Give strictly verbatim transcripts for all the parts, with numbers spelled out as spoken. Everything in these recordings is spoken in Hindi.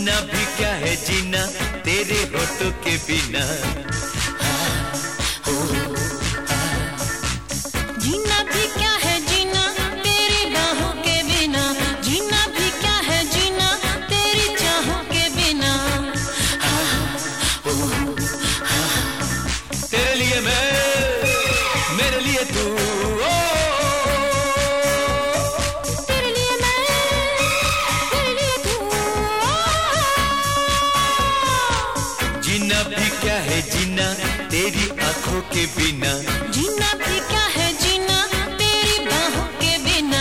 जीना भी क्या है जीना तेरे होठों के बिना। जीना भी क्या है जीना तेरी बाहों के बिना, जीना भी क्या है जीना तेरी चाहों के बिना। तेरे लिए मैं, मेरे लिए तू, तेरे लिए मैं, तेरे लिए तू। जीना भी क्या है जीना तेरी आंखों के बिना। जीना भी क्या है जीना तेरी बाहों के बिना।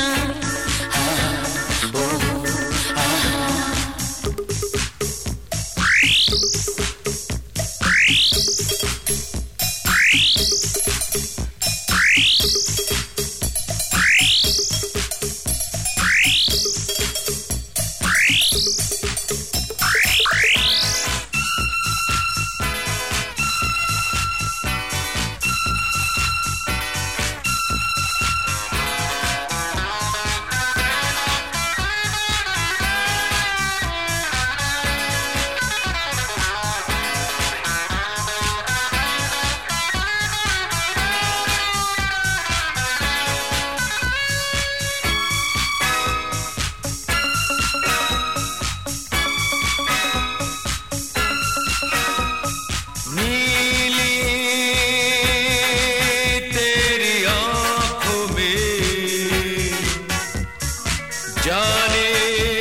जाने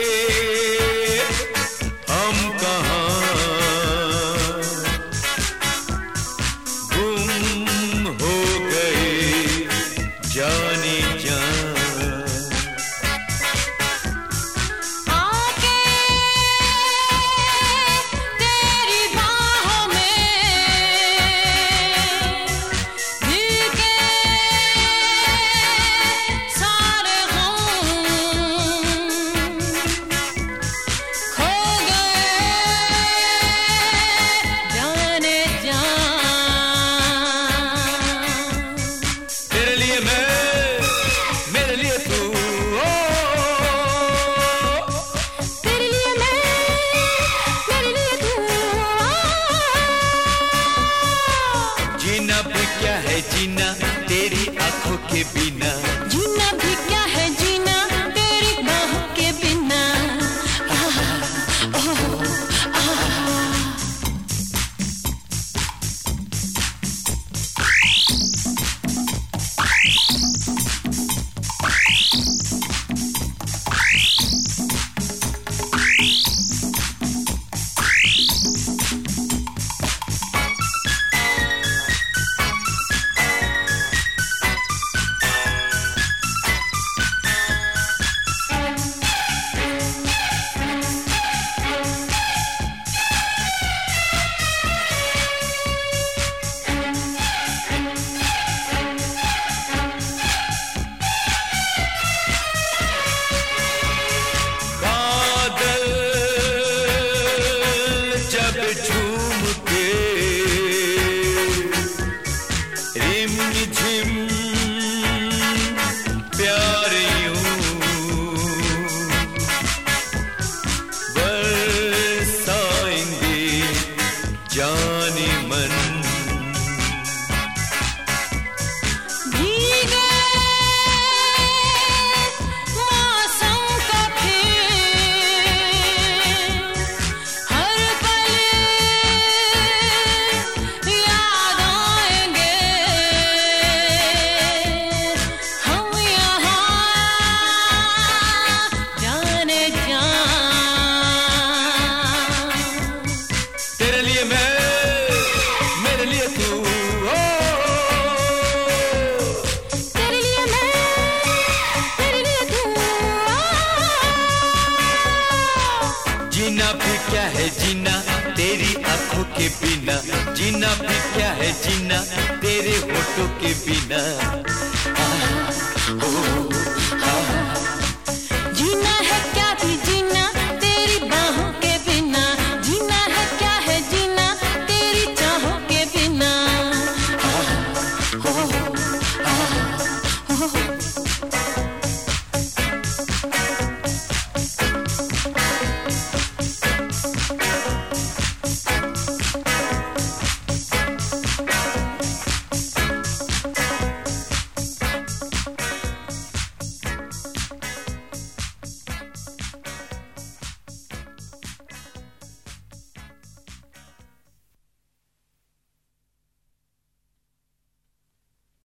हम कहाँ गुम हो गए जाने जान। आके तेरी बाहों में दिल के सारे जीना भी क्या है जीना तेरी आंखों के बिना। जीना भी क्या है जीना तेरी बाहों के बिना। झूम के रिम झिम प्यार यूं बरसाएंगे जाने मन। जीना भी क्या है जीना तेरी आंखों के बिना। जीना भी क्या है जीना तेरे होठों के बिना।